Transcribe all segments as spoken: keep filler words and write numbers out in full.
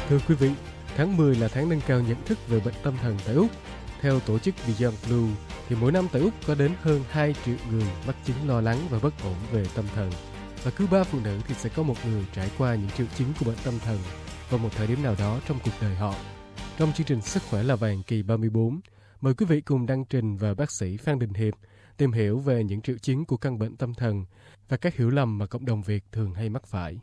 Thưa quý vị, tháng mười là tháng nâng cao nhận thức về bệnh tâm thần tại Úc. Theo tổ chức Beyond Blue, thì mỗi năm tại Úc có đến hơn hai triệu người mắc chứng lo lắng và bất ổn về tâm thần. Và cứ ba phụ nữ thì sẽ có một người trải qua những triệu chứng của bệnh tâm thần vào một thời điểm nào đó trong cuộc đời họ. Trong chương trình Sức khỏe là vàng kỳ ba mươi tư, mời quý vị cùng Đăng Trình và bác sĩ Phan Đình Hiệp tìm hiểu về những triệu chứng của căn bệnh tâm thần và các hiểu lầm mà cộng đồng Việt thường hay mắc phải.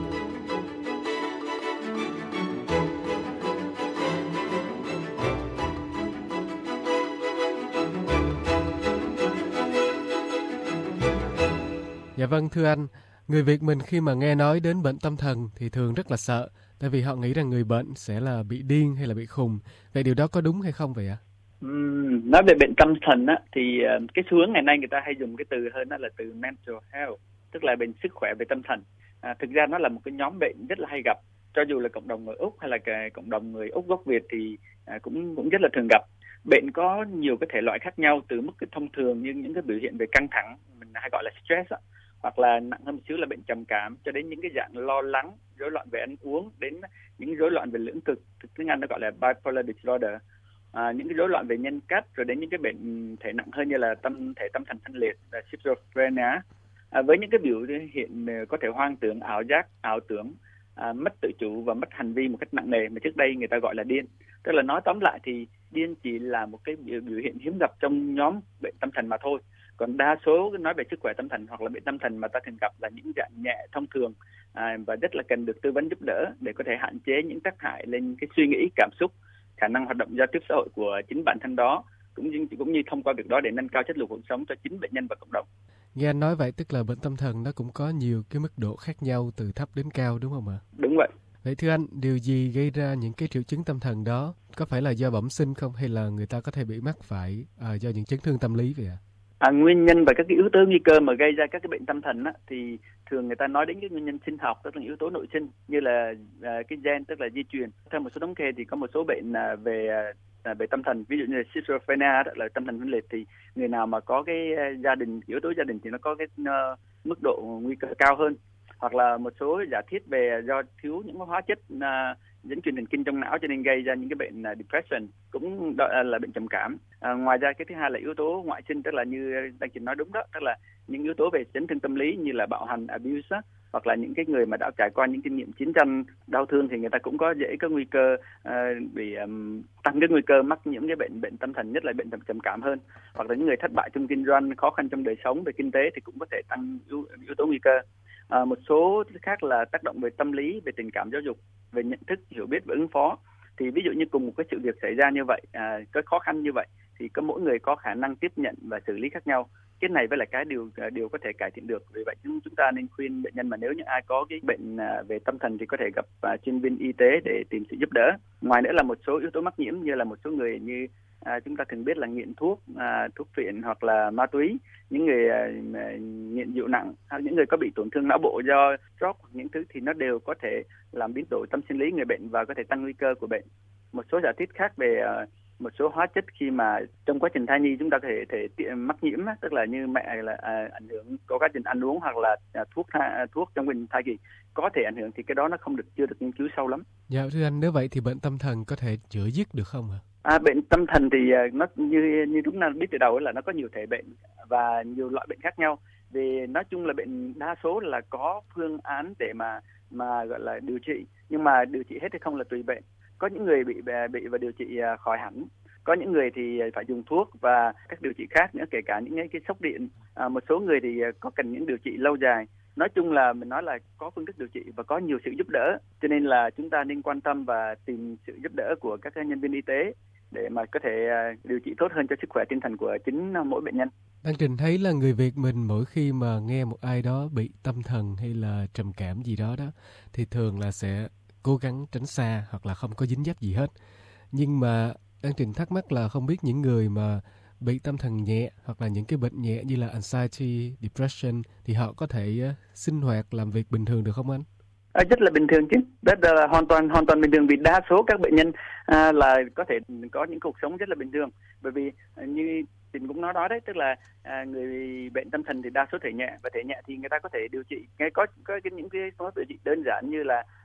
Dạ vâng, thưa anh, người Việt mình khi mà nghe nói đến bệnh tâm thần thì thường rất là sợ, tại vì họ nghĩ rằng người bệnh sẽ là bị điên hay là bị khùng. Vậy điều đó có đúng hay không vậy ạ? Uhm, nói về bệnh tâm thần á, thì uh, cái xu hướng ngày nay người ta hay dùng cái từ hơn đó là từ mental health, tức là bệnh sức khỏe về tâm thần. À, thực ra nó là một cái nhóm bệnh rất là hay gặp, cho dù là cộng đồng người Úc hay là cái cộng đồng người Úc gốc Việt thì uh, cũng cũng rất là thường gặp. Bệnh có nhiều cái thể loại khác nhau, từ mức cái thông thường như những cái biểu hiện về căng thẳng, mình hay gọi là stress á, hoặc là nặng hơn một xíu là bệnh trầm cảm, cho đến những cái dạng lo lắng, rối loạn về ăn uống, đến những rối loạn về lưỡng cực, tiếng Anh nó gọi là bipolar disorder, à, những cái rối loạn về nhân cách, rồi đến những cái bệnh thể nặng hơn như là tâm thể tâm thần phân liệt, là schizophrenia, à, với những cái biểu hiện có thể hoang tưởng, ảo giác, ảo tưởng, à, mất tự chủ và mất hành vi một cách nặng nề mà trước đây người ta gọi là điên. Tức là nói tóm lại thì điên chỉ là một cái biểu, biểu hiện hiếm gặp trong nhóm bệnh tâm thần mà thôi. Còn đa số nói về sức khỏe tâm thần hoặc là bệnh tâm thần mà ta thường gặp là những dạng nhẹ thông thường, à, và rất là cần được tư vấn giúp đỡ để có thể hạn chế những tác hại lên cái suy nghĩ, cảm xúc, khả năng hoạt động giao tiếp xã hội của chính bản thân đó, cũng như, cũng như thông qua việc đó để nâng cao chất lượng cuộc sống cho chính bệnh nhân và cộng đồng. Nghe anh nói vậy tức là bệnh tâm thần nó cũng có nhiều cái mức độ khác nhau từ thấp đến cao đúng không ạ? Đúng vậy. Vậy thưa anh, điều gì gây ra những cái triệu chứng tâm thần đó? Có phải là do bẩm sinh không hay là người ta có thể bị mắc phải à, do những chấn thương tâm lý vậy ạ? À, nguyên nhân và các cái yếu tố nguy cơ mà gây ra các cái bệnh tâm thần á, thì thường người ta nói đến cái nguyên nhân sinh học, tức là yếu tố nội sinh như là à, cái gen, tức là di truyền. Theo một số thống kê thì có một số bệnh à, về à, về tâm thần, ví dụ như là schizophrenia, đó là tâm thần phân liệt, thì người nào mà có cái à, gia đình, yếu tố gia đình thì nó có cái uh, mức độ nguy cơ cao hơn. Hoặc là một số giả thiết về do thiếu những hóa chất uh, dẫn truyền thần kinh trong não cho nên gây ra những cái bệnh uh, depression, cũng đó là bệnh trầm cảm. À, ngoài ra cái thứ hai là yếu tố ngoại sinh, tức là như Đăng Trình nói đúng đó, tức là những yếu tố về chấn thương tâm lý như là bạo hành, abuse á, hoặc là những cái người mà đã trải qua những kinh nghiệm chiến tranh đau thương thì người ta cũng có dễ có nguy cơ uh, bị um, tăng cái nguy cơ mắc những cái bệnh bệnh tâm thần, nhất là bệnh trầm cảm hơn. Hoặc là những người thất bại trong kinh doanh, khó khăn trong đời sống về kinh tế thì cũng có thể tăng yếu, yếu tố nguy cơ. À, một số khác là tác động về tâm lý, về tình cảm, giáo dục, về nhận thức, hiểu biết và ứng phó. Thì ví dụ như cùng một cái sự việc xảy ra như vậy, à, có khó khăn như vậy, thì có mỗi người có khả năng tiếp nhận và xử lý khác nhau. Cái này với là cái điều điều có thể cải thiện được. Vì vậy chúng chúng ta nên khuyên bệnh nhân mà nếu như ai có cái bệnh à, về tâm thần thì có thể gặp à, chuyên viên y tế để tìm sự giúp đỡ. Ngoài nữa là một số yếu tố mắc nhiễm như là một số người như à, chúng ta thường biết là nghiện thuốc, à, thuốc phiện hoặc là ma túy, những người à, nghiện rượu nặng, hay những người có bị tổn thương não bộ do stroke hoặc những thứ thì nó đều có thể làm biến đổi tâm sinh lý người bệnh và có thể tăng nguy cơ của bệnh. Một số giả thiết khác về uh, một số hóa chất khi mà trong quá trình thai nhi chúng ta có thể thể mắc nhiễm, tức là như mẹ là uh, ảnh hưởng có quá trình ăn uống hoặc là uh, thuốc uh, thuốc trong quá trình thai kỳ có thể ảnh hưởng, thì cái đó nó không được chưa được nghiên cứu sâu lắm. Dạ thưa anh, nếu vậy thì bệnh tâm thần có thể chữa dứt được không ạ? À, bệnh tâm thần thì uh, nó như như chúng ta biết từ đầu là nó có nhiều thể bệnh và nhiều loại bệnh khác nhau. Vì nói chung là bệnh đa số là có phương án để mà mà gọi là điều trị, nhưng mà điều trị hết hay không là tùy bệnh. Có những người bị bị và điều trị khỏi hẳn, có những người thì phải dùng thuốc và các điều trị khác nữa, kể cả những cái, cái sốc điện. À, một số người thì có cần những điều trị lâu dài. Nói chung là mình nói là có phương thức điều trị và có nhiều sự giúp đỡ, cho nên là chúng ta nên quan tâm và tìm sự giúp đỡ của các nhân viên y tế để mà có thể điều trị tốt hơn cho sức khỏe tinh thần của chính mỗi bệnh nhân. Đăng Trình thấy là người Việt mình mỗi khi mà nghe một ai đó bị tâm thần hay là trầm cảm gì đó đó thì thường là sẽ cố gắng tránh xa hoặc là không có dính dấp gì hết. Nhưng mà Đăng Trình thắc mắc là không biết những người mà bị tâm thần nhẹ hoặc là những cái bệnh nhẹ như là anxiety, depression thì họ có thể uh, sinh hoạt làm việc bình thường được không anh? À, rất là bình thường chứ, rất là hoàn toàn hoàn toàn bình thường, vì đa số các bệnh nhân à, là có thể có những cuộc sống rất là bình thường. Bởi vì à, như Trình cũng nói đó đấy, tức là à, người bệnh tâm thần thì đa số thể nhẹ, và thể nhẹ thì người ta có thể điều trị. Ngay có có cái, những cái phương pháp điều trị đơn giản như là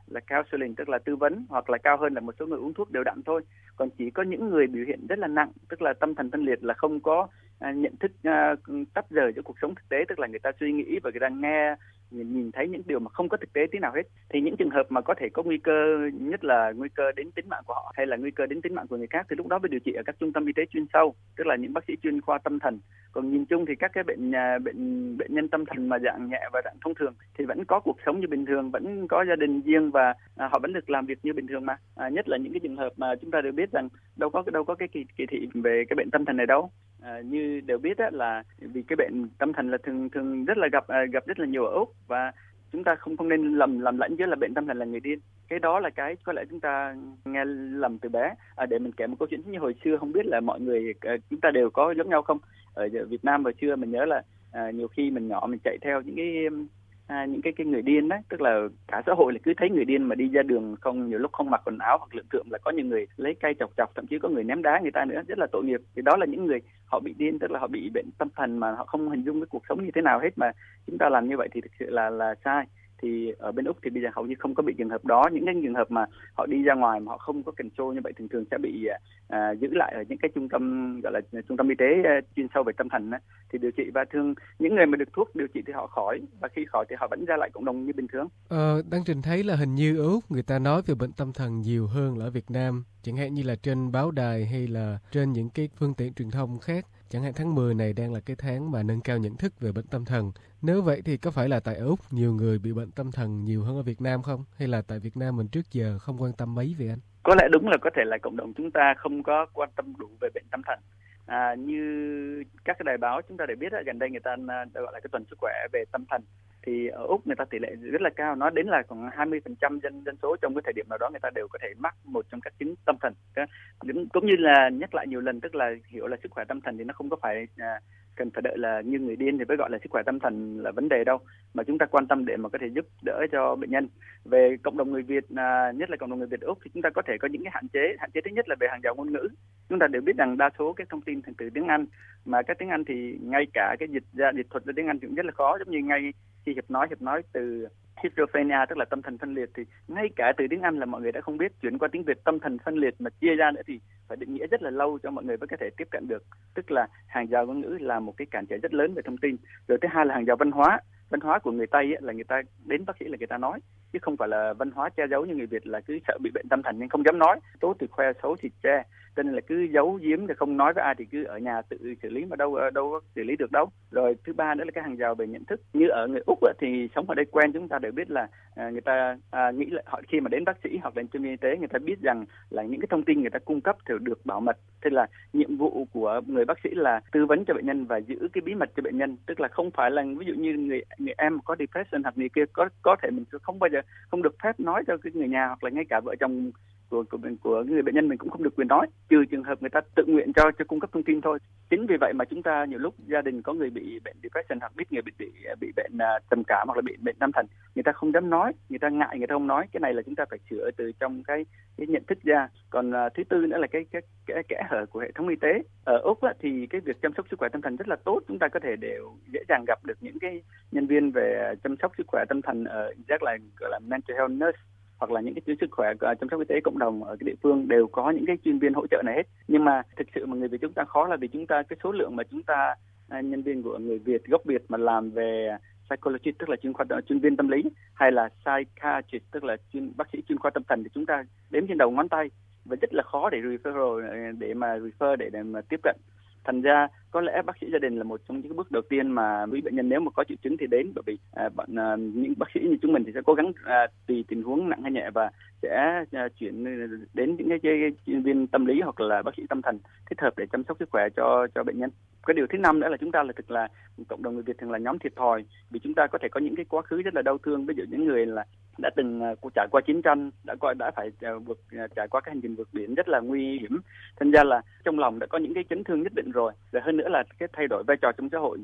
là counseling, tức là tư vấn, hoặc là cao hơn là một số người uống thuốc đều đặn thôi. Còn chỉ có những người biểu hiện rất là nặng, tức là tâm thần phân liệt, là không có à, nhận thức à, tách rời giữa cuộc sống thực tế, tức là người ta suy nghĩ và người ta nghe nhìn, nhìn thấy những điều mà không có thực tế tí nào hết, thì những trường hợp mà có thể có nguy cơ, nhất là nguy cơ đến tính mạng của họ hay là nguy cơ đến tính mạng của người khác, thì lúc đó mới điều trị ở các trung tâm y tế chuyên sâu, tức là những bác sĩ chuyên khoa tâm thần. Còn nhìn chung thì các cái bệnh nhà bệnh bệnh nhân tâm thần mà dạng nhẹ và dạng thông thường thì vẫn có cuộc sống như bình thường, vẫn có gia đình riêng và à, họ vẫn được làm việc như bình thường mà. À, nhất là những cái trường hợp mà chúng ta đều biết rằng đâu có đâu có cái kỳ, kỳ thị về cái bệnh tâm thần này đâu. À, như đều biết á, là vì cái bệnh tâm thần là thường thường rất là gặp à, gặp rất là nhiều ở Úc, và chúng ta không không nên lầm lầm lẫn giữa là bệnh tâm thần là người điên. Cái đó là cái có lẽ chúng ta nghe lầm từ bé. À, để mình kể một câu chuyện như hồi xưa, không biết là mọi người à, chúng ta đều có giống nhau không. Ở Việt Nam hồi xưa mình nhớ là à, nhiều khi mình nhỏ mình chạy theo những cái à, những cái cái người điên đấy, tức là cả xã hội là cứ thấy người điên mà đi ra đường không, nhiều lúc không mặc quần áo hoặc lượng tượng, là có những người lấy cây chọc chọc, thậm chí có người ném đá người ta nữa, rất là tội nghiệp. Thì đó là những người họ bị điên, tức là họ bị bệnh tâm thần mà họ không hình dung cái cuộc sống như thế nào hết, mà chúng ta làm như vậy thì thực sự là là sai. Thì ở bên Úc thì bây giờ hầu như không có bị trường hợp đó. Những cái trường hợp mà họ đi ra ngoài mà họ không có control như vậy thường thường sẽ bị à, giữ lại ở những cái trung tâm gọi là trung tâm y tế uh, chuyên sâu về tâm thần á, thì điều trị. Và thường những người mà được thuốc điều trị thì họ khỏi, và khi khỏi thì họ vẫn ra lại cộng đồng như bình thường. Ờ, Đăng Trình thấy là hình như ở Úc người ta nói về bệnh tâm thần nhiều hơn là ở Việt Nam, chẳng hạn như là trên báo đài hay là trên những cái phương tiện truyền thông khác. Chẳng hạn tháng mười này đang là cái tháng mà nâng cao nhận thức về bệnh tâm thần. Nếu vậy thì có phải là tại ở Úc nhiều người bị bệnh tâm thần nhiều hơn ở Việt Nam không? Hay là tại Việt Nam mình trước giờ không quan tâm mấy về anh? Có lẽ đúng là có thể là cộng đồng chúng ta không có quan tâm đủ về bệnh tâm thần. À, như các cái đài báo chúng ta đều biết, gần đây người ta gọi là cái tuần sức khỏe về tâm thần, thì ở Úc người ta tỷ lệ rất là cao, nói đến là khoảng hai mươi phần trăm dân dân số trong cái thời điểm nào đó người ta đều có thể mắc một trong các chứng tâm thần. Cũng như là nhắc lại nhiều lần, tức là hiểu là sức khỏe tâm thần thì nó không có phải à, cần phải đợi là như người điên thì mới gọi là sức khỏe tâm thần là vấn đề đâu, mà chúng ta quan tâm để mà có thể giúp đỡ cho bệnh nhân. Về cộng đồng người Việt, à, nhất là cộng đồng người Việt Úc, thì chúng ta có thể có những cái hạn chế. Hạn chế thứ nhất là về hàng rào ngôn ngữ. Chúng ta đều biết rằng đa số cái thông tin thành từ tiếng Anh, mà các tiếng Anh thì ngay cả cái dịch ra dịch thuật ra tiếng Anh cũng rất là khó. Giống như ngay khi Hiệp nói Hiệp nói từ schizophrenia, tức là tâm thần phân liệt, thì ngay cả từ tiếng Anh là mọi người đã không biết, chuyển qua tiếng Việt tâm thần phân liệt mà chia ra nữa thì phải định nghĩa rất là lâu cho mọi người mới có thể tiếp cận được. Tức là hàng rào ngôn ngữ là một cái cản trở rất lớn về thông tin. Rồi thứ hai là hàng rào văn hóa. Văn hóa của người Tây ấy, là người ta đến bác sĩ là người ta nói, chứ không phải là văn hóa che giấu như người Việt là cứ sợ bị bệnh tâm thần nên không dám nói, tốt thì khoe, xấu thì che, cho nên là cứ giấu giếm thì không nói với ai, thì cứ ở nhà tự xử lý mà đâu đâu có xử lý được đâu. Rồi thứ ba nữa là cái hàng rào về nhận thức. Như ở người Úc ấy, thì sống ở đây quen, chúng ta đều biết là à, người ta à, nghĩ là họ khi mà đến bác sĩ hoặc đến chuyên viên y tế, người ta biết rằng là những cái thông tin người ta cung cấp thì được bảo mật. Thế là nhiệm vụ của người bác sĩ là tư vấn cho bệnh nhân và giữ cái bí mật cho bệnh nhân, tức là không phải là ví dụ như người người em có depression hoặc người kia có có thể mình không bao giờ không được phép nói cho cái người nhà, hoặc là ngay cả vợ chồng của của của người bệnh nhân mình cũng không được quyền nói, trừ trường hợp người ta tự nguyện cho cho cung cấp thông tin thôi. Chính vì vậy mà chúng ta nhiều lúc gia đình có người bị bệnh depression hoặc biết người bị bị bị bệnh uh, trầm cảm hoặc là bị bệnh tâm thần, người ta không dám nói, người ta ngại, người ta không nói. Cái này là chúng ta phải sửa từ trong cái cái nhận thức ra. Còn uh, thứ tư nữa là cái cái cái kẽ hở của hệ thống y tế. Ở Úc á, thì cái việc chăm sóc sức khỏe tâm thần rất là tốt, chúng ta có thể đều dễ dàng gặp được những cái nhân viên về chăm sóc sức khỏe tâm thần ở rất là gọi là mental health nurse, hoặc là những cái chuyên sức khỏe chăm sóc y tế cộng đồng ở cái địa phương đều có những cái chuyên viên hỗ trợ này hết. Nhưng mà thực sự mà người Việt chúng ta khó là vì chúng ta cái số lượng mà chúng ta nhân viên của người Việt gốc Việt mà làm về psychologist, tức là chuyên khoa chuyên viên tâm lý, hay là psychiatrist, tức là chuyên bác sĩ chuyên khoa tâm thần, thì chúng ta đếm trên đầu ngón tay và rất là khó để referral, để mà refer để, để mà tiếp cận. Thành ra có lẽ bác sĩ gia đình là một trong những bước đầu tiên mà quý bệnh nhân nếu mà có triệu chứng thì đến, bởi vì à, bọn à, những bác sĩ như chúng mình thì sẽ cố gắng à, tùy tình huống nặng hay nhẹ và sẽ à, chuyển đến những cái, cái, cái chuyên viên tâm lý hoặc là bác sĩ tâm thần thích hợp để chăm sóc sức khỏe cho cho bệnh nhân. Cái điều thứ năm nữa là chúng ta là thực là cộng đồng người Việt thường là nhóm thiệt thòi, vì chúng ta có thể có những cái quá khứ rất là đau thương. Ví dụ những người là đã từng uh, trải qua chiến tranh, đã qua đã phải uh, vượt uh, trải qua cái hành trình vượt biển rất là nguy hiểm, thành ra là trong lòng đã có những cái chấn thương nhất định rồi. Rồi hơn nữa là cái thay đổi vai trò trong xã hội, uh,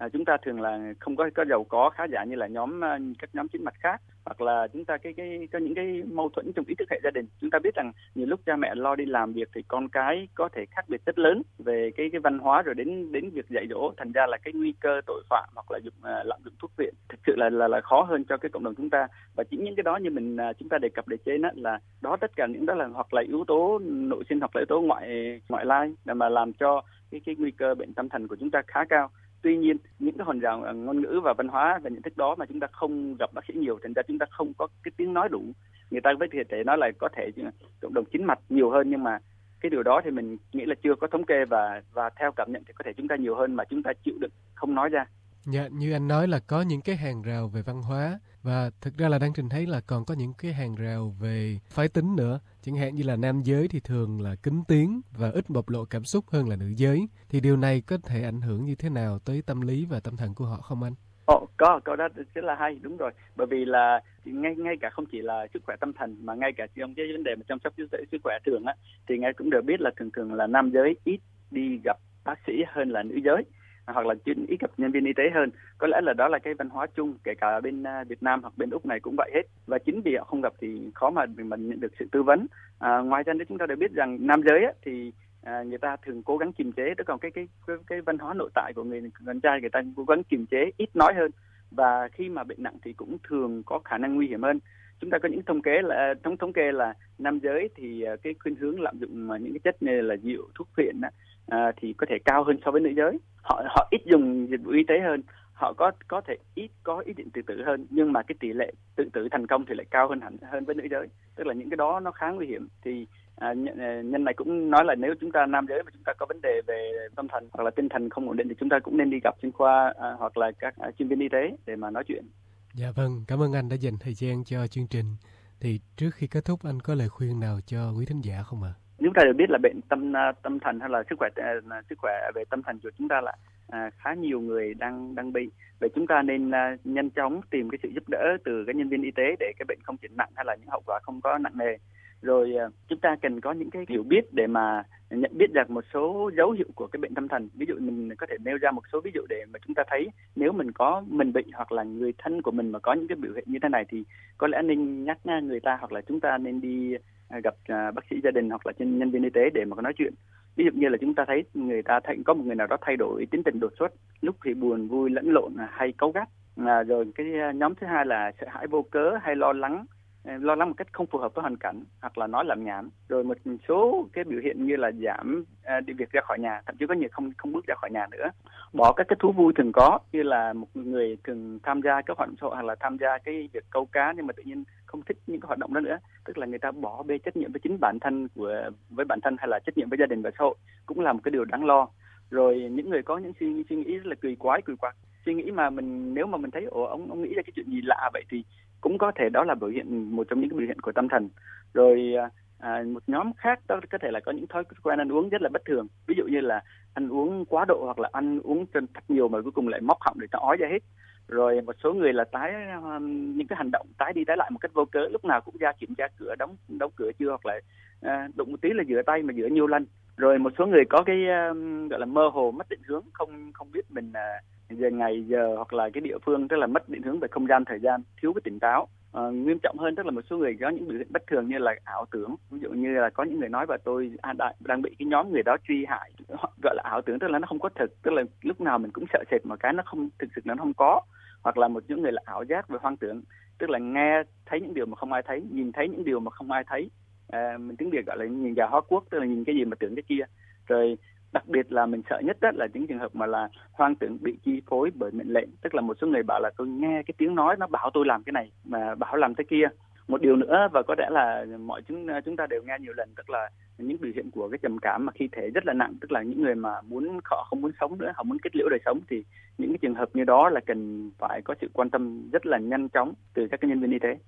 À, chúng ta thường là không có có giàu có khá giả như là nhóm các nhóm chính mạch khác, hoặc là chúng ta cái cái có những cái mâu thuẫn trong ý thức hệ gia đình. Chúng ta biết rằng nhiều lúc cha mẹ lo đi làm việc thì con cái có thể khác biệt rất lớn về cái cái văn hóa rồi đến đến việc dạy dỗ, thành ra là cái nguy cơ tội phạm hoặc là dụng uh, lạm dụng thuốc viện thực sự là là là khó hơn cho cái cộng đồng chúng ta. Và chính những cái đó như mình uh, chúng ta đề cập đề trên á, là đó tất cả những đó là hoặc là yếu tố nội sinh hoặc là yếu tố ngoại ngoại lai để mà làm cho cái cái nguy cơ bệnh tâm thần của chúng ta khá cao. Tuy nhiên, những cái hòn rào ngôn ngữ và văn hóa và nhận thức đó mà chúng ta không gặp bác sĩ nhiều, thành ra chúng ta không có cái tiếng nói đủ. Người ta với thể nói là có thể cộng đồng chính mạch nhiều hơn, nhưng mà cái điều đó thì mình nghĩ là chưa có thống kê, và và theo cảm nhận thì có thể chúng ta nhiều hơn mà chúng ta chịu đựng không nói ra. Dạ, như anh nói là có những cái hàng rào về văn hóa, và thực ra là đang trình thấy là còn có những cái hàng rào về phái tính nữa. Chẳng hạn như là nam giới thì thường là kín tiếng và ít bộc lộ cảm xúc hơn là nữ giới. Thì điều này có thể ảnh hưởng như thế nào tới tâm lý và tâm thần của họ không anh? Ồ, có, câu đó rất là hay, đúng rồi. Bởi vì là ngay ngay cả không chỉ là sức khỏe tâm thần mà ngay cả trong cái vấn đề mà chăm sóc sức, sức khỏe thường á, thì ngay cũng đều biết là thường thường là nam giới ít đi gặp bác sĩ hơn là nữ giới, hoặc là ít gặp nhân viên y tế hơn. Có lẽ là đó là cái văn hóa chung, kể cả bên Việt Nam hoặc bên Úc này cũng vậy hết. Và chính vì họ không gặp thì khó mà mình nhận được sự tư vấn. À, ngoài ra nữa chúng ta đều biết rằng nam giới á, thì à, người ta thường cố gắng kiềm chế, tức còn cái cái cái, cái văn hóa nội tại của người con trai, người ta cố gắng kiềm chế, ít nói hơn. Và khi mà bệnh nặng thì cũng thường có khả năng nguy hiểm hơn. Chúng ta có những thống kế là thống thống kê là nam giới thì cái khuynh hướng lạm dụng những cái chất như là rượu, thuốc phiện à, thì có thể cao hơn so với nữ giới. Họ họ ít dùng dịch vụ y tế hơn, họ có có thể ít có ý định tự tử hơn, nhưng mà cái tỷ lệ tự tử thành công thì lại cao hơn hẳn hơn với nữ giới. Tức là những cái đó nó khá nguy hiểm. Thì à, nhân này cũng nói là nếu chúng ta nam giới mà chúng ta có vấn đề về tâm thần hoặc là tinh thần không ổn định thì chúng ta cũng nên đi gặp chuyên khoa à, hoặc là các à, chuyên viên y tế để mà nói chuyện. Dạ vâng, cảm ơn anh đã dành thời gian cho chương trình. Thì trước khi kết thúc, anh có lời khuyên nào cho quý thính giả không ạ? À? Chúng ta đều biết là bệnh tâm tâm thần hay là sức khỏe sức khỏe về tâm thần của chúng ta là à, khá nhiều người đang đang bị. Vậy chúng ta nên à, nhanh chóng tìm cái sự giúp đỡ từ các nhân viên y tế để cái bệnh không chuyển nặng hay là những hậu quả không có nặng nề. Rồi à, chúng ta cần có những cái hiểu biết để mà nhận biết được một số dấu hiệu của cái bệnh tâm thần. Ví dụ mình có thể nêu ra một số ví dụ để mà chúng ta thấy nếu mình có mình bị hoặc là người thân của mình mà có những cái biểu hiện như thế này thì có lẽ nên nhắc người ta, hoặc là chúng ta nên đi gặp uh, bác sĩ gia đình hoặc là nhân viên y tế để mà có nói chuyện. Ví dụ như là chúng ta thấy người ta thấy có một người nào đó thay đổi tính tình đột xuất, lúc thì buồn vui lẫn lộn hay cáu gắt. À, rồi cái nhóm thứ hai là sợ hãi vô cớ hay lo lắng, lo lắng một cách không phù hợp với hoàn cảnh, hoặc là nói làm nhảm. Rồi một số cái biểu hiện như là giảm à, đi việc ra khỏi nhà, thậm chí có nhiều không không bước ra khỏi nhà nữa. Bỏ các cái thú vui thường có, như là một người thường tham gia các hoạt động xã hội hoặc là tham gia cái việc câu cá nhưng mà tự nhiên không thích những cái hoạt động đó nữa, tức là người ta bỏ bê trách nhiệm với chính bản thân của với bản thân hay là trách nhiệm với gia đình và xã hội, cũng là một cái điều đáng lo. Rồi những người có những suy, suy nghĩ rất là kỳ quái kỳ quặc, suy nghĩ mà mình nếu mà mình thấy ồ ông ông nghĩ ra cái chuyện gì lạ vậy thì cũng có thể đó là biểu hiện, một trong những cái biểu hiện của tâm thần. Rồi à, một nhóm khác đó có thể là có những thói quen ăn uống rất là bất thường, ví dụ như là ăn uống quá độ hoặc là ăn uống thật nhiều mà cuối cùng lại móc họng để nó ói ra hết. Rồi một số người là tái um, những cái hành động tái đi tái lại một cách vô cớ, lúc nào cũng ra kiểm tra cửa, đóng đóng cửa chưa, hoặc là à, đụng một tí là rửa tay mà rửa nhiều lần. Rồi một số người có cái um, gọi là mơ hồ, mất định hướng, không không biết mình uh, giờ ngày giờ hoặc là cái địa phương, tức là mất định hướng về không gian thời gian, thiếu cái tỉnh táo. À, nghiêm trọng hơn tức là một số người có những biểu hiện bất thường như là ảo tưởng, ví dụ như là có những người nói và tôi à, đã, đang bị cái nhóm người đó truy hại, gọi là ảo tưởng, tức là nó không có thực, tức là lúc nào mình cũng sợ sệt một cái nó không thực sự, nó không có. Hoặc là một những người là ảo giác về hoang tưởng, tức là nghe thấy những điều mà không ai thấy, nhìn thấy những điều mà không ai thấy. À, mình tiếng Việt gọi là nhìn gà hóa quốc, tức là nhìn cái gì mà tưởng cái kia. Rồi đặc biệt là mình sợ nhất đó là những trường hợp mà là hoang tưởng bị chi phối bởi mệnh lệnh, tức là một số người bảo là tôi nghe cái tiếng nói nó bảo tôi làm cái này mà bảo làm cái kia. Một điều nữa và có lẽ là mọi chúng chúng ta đều nghe nhiều lần, tức là những biểu hiện của cái trầm cảm mà khi thể rất là nặng, tức là những người mà muốn họ không muốn sống nữa, họ muốn kết liễu đời sống, thì những cái trường hợp như đó là cần phải có sự quan tâm rất là nhanh chóng từ các nhân viên y tế.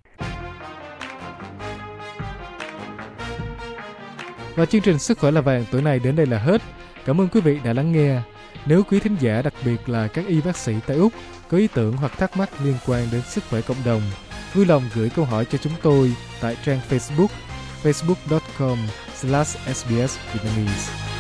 Và chương trình Sức khỏe là vàng tối nay đến đây là hết. Cảm ơn quý vị đã lắng nghe. Nếu quý thính giả, đặc biệt là các y bác sĩ tại Úc, có ý tưởng hoặc thắc mắc liên quan đến sức khỏe cộng đồng, vui lòng gửi câu hỏi cho chúng tôi tại trang Facebook facebook dot com slash s b s vietnamese.